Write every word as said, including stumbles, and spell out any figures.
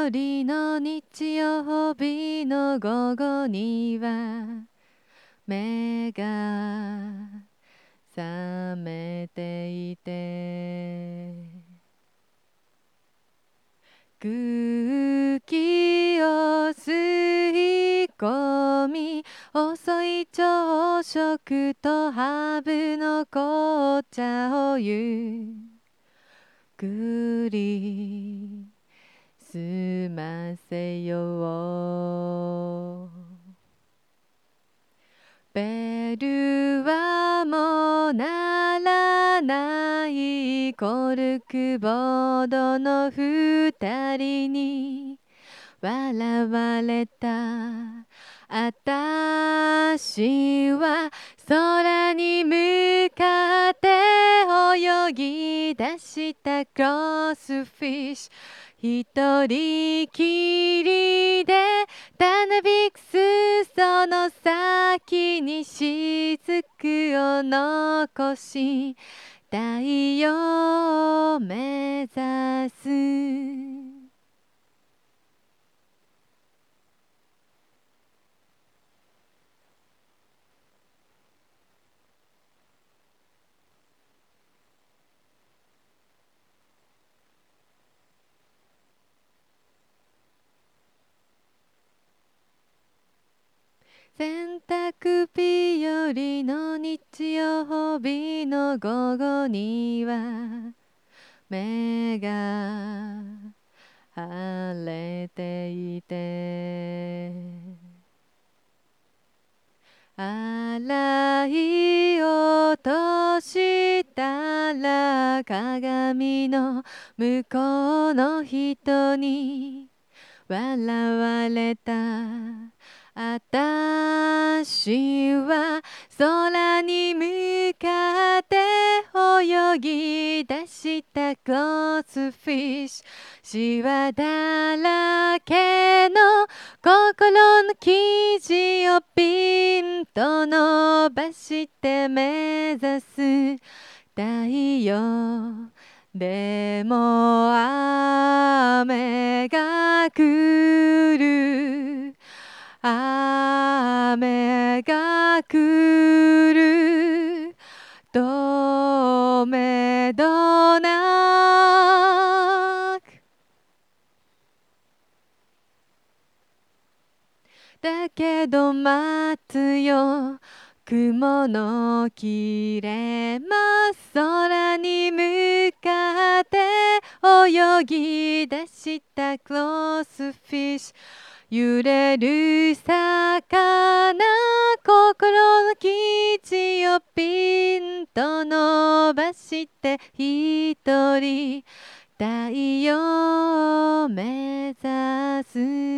よりの日曜日の午後には目が覚めていて、空気を吸い込み、遅い朝食とハーブの紅茶をゆっくり済ませよう。ベルはもう鳴らない、コルクボードの二人に笑われた。あたしは空に向かって泳ぎ出したクロスフィッシュ、一人きりでたなびく裾の先に雫を残し、太陽を目指す。洗濯日和の日曜日の午後には目が晴れていて、洗い落としたら鏡の向こうの人に笑われた。あたしは空に向かって泳ぎ出したクロスフィッシュ、シワだらけの心の生地をピンと伸ばして目指す太陽。でも雨が来る、雨が来る、とめどなく。だけど待つよ、雲の切れます空に向かって泳ぎ出したクロスフィッシュ、揺れる魚、心の生地をピンと伸ばして一人太陽を目指す。